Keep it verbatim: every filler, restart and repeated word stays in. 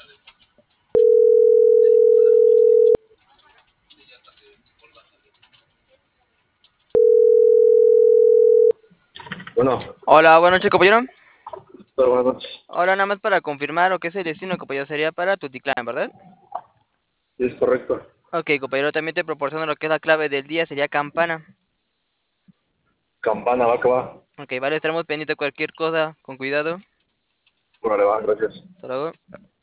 Bueno, Hola, buenas noches, compañero. pero buenas noches. Ahora nada más para confirmar lo que es el destino, compañero, sería para Tutitlán, ¿verdad? Sí, es correcto. Ok, compañero, también te proporciono lo que es la clave del día, sería campana. Campana, va que va. Ok, vale, estaremos pendientes de cualquier cosa, con cuidado. Órale, va, gracias. Hasta luego.